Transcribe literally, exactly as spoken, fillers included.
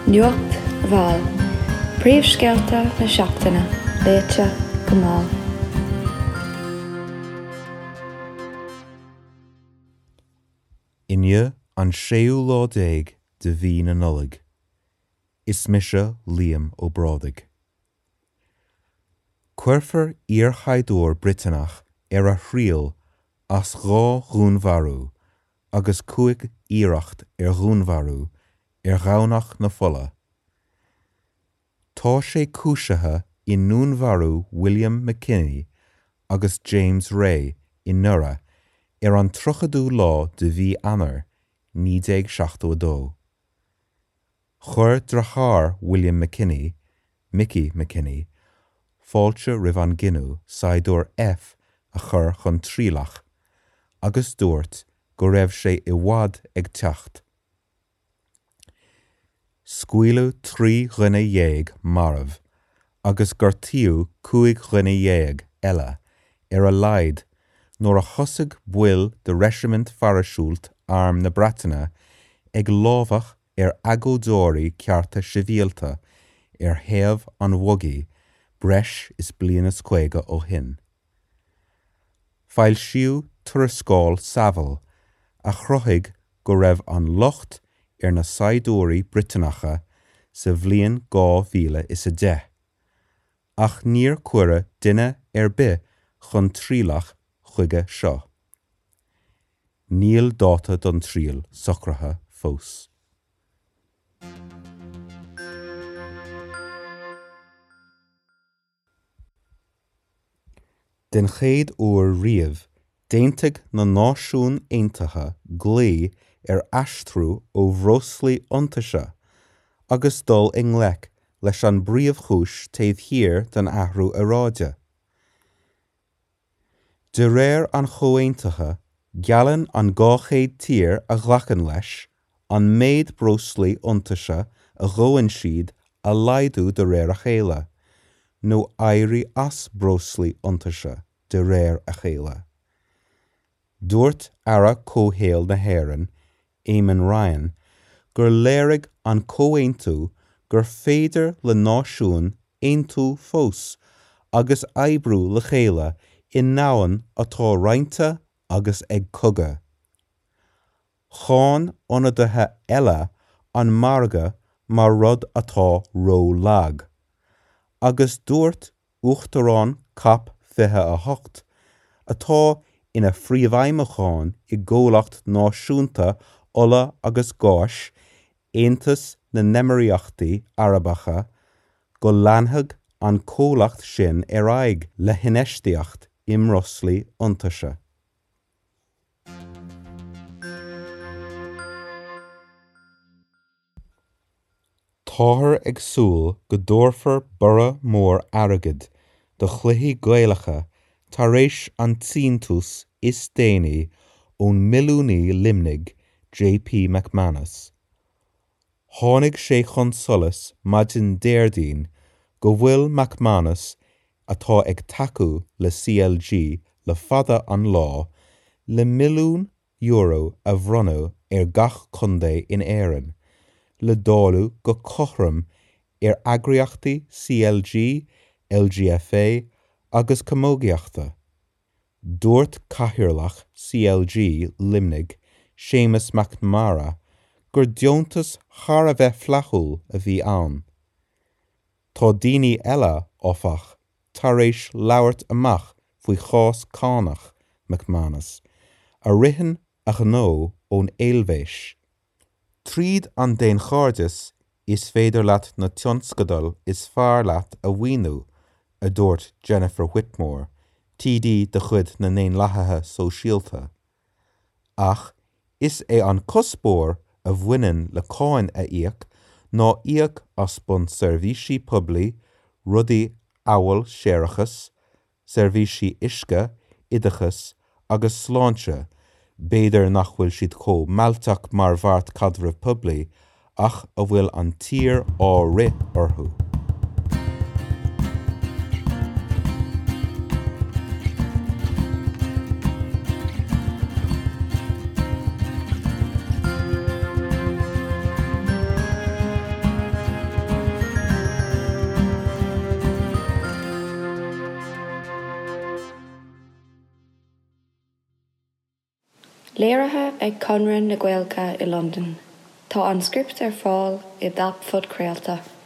Nuacht Bhail, Príomhscealta na seachtaine, Léite go máil. Inne an séú lá déag de bhí na nullag. Is mise Liam ó Brádaig. Cuirfar iarchaidúir Britanach ar a thrial as dhá dhúnmharú agus cuaig iarracht ar dhúnmharú ar dhánach na fola. Tá sé cúisithe i núnmharú William McKinney agus James Ray i nura ar an trochadú lá de bhí anar ní déag seachtó dó. Chuir drachar William McKinney, Mickey McKinney, fáilte ribh an gcinú saidúr F a chur chun trílach, agus dúirt go raibh sé i bhfad ag teacht. Scuileadh trí dhuine dhéag marbh, agus gortaíodh cúig dhuine dhéag eile ar a laghad nuair a thosaigh buil de Regiment Farasúlt arm na Breataine ag lámhach ar agódóirí cearta sibhialta ar thaobh an bhogaí breis is bliana scuige ó shin. Fáil siú tuarascáil Saville a chruthaigh go raibh an locht ar na saidúirí Britanacha sa bhliain dhá mhíle is a de, ach níor cuireadh duine ar bith chun trílach chuige seo. Níl dáta don tríal socratha fós. Den chéad uair riamh, déantaigh na Náisiún Aontaithe glaí ar aistrú ó bhróslaí iontaise, agus dul i nglaic leis an bríomhchúis taobh thiar den athrú aráide. De réir an chomhaontaithe, geallann an gáchéad tír a ghlachan leis, an méid bróslaí iontaise a ghabhann siad a laghadú de réir a chéile, nó éirí as bróslaí iontaise de réir a chéile. Dúirt ara cóhéal na hÉireann, Eamon Ryan, gur léirigh an comhaontú gur féidir le náisiún aontú fós agus éibriú le chéile i nabhainn atá roinnte agus ag cogadh. Cháin ionadaithe eile an marga mar rud atá rólag, agus dúirt uachtarán cap fiche a hocht atá ina phríomhaimimeáin i ggólacht náisiúnta ola agus gáis Aontas na Neimearíochtaí Arabacha go leanthag an cólacht sin ar aghaidh le hineisteacht imroslaí iontaise. Táthar ag súil go dúrfar bura mór airgid do chluichí Gaeilgeacha tar éis an tíntus is déanaí ón milliúnaí limnig J P McManus. Tháinig sé chun solas maidin déardín go bhfuil McManus atá ag tacú le C L G le fada an lá le milliún euro a bhronú ar gach chundé in Éireann, le dálu go cothram ar eagraíochtaí C L G, L G F A agus commógaíochta. Dúirt cathaoirleach C L G limnig Seamus McNamara gur deontas char a bheith flathúil a bhí ann. Tá daoine eile áfach tar éis labhairt amach faoi chás cánach McManus, a ritheann a ghnó ón éilbhéis. Tríd an déan cháirdeas is féidir leat na tionscadal is fearr leat a bhaoinú, a dúirt Jennifer Whitmore, T D de chud na néonlathaithe sóisialta. Ach, is é an cuspóir a bhaineann le cáin a íoc ná íoc as bun seirbhísí poiblí, rudaí amhail séarachas, seirbhísí uisce, oidechas agus sláinte, béidir nach bhfuil siad có meallteach mar bhart cadmhar poiblí ach a bhfuil an tír á rith orthú. Léirithe ag Conradh na Gaelga i London. Tá an script ar fáil i dtap fud craolta.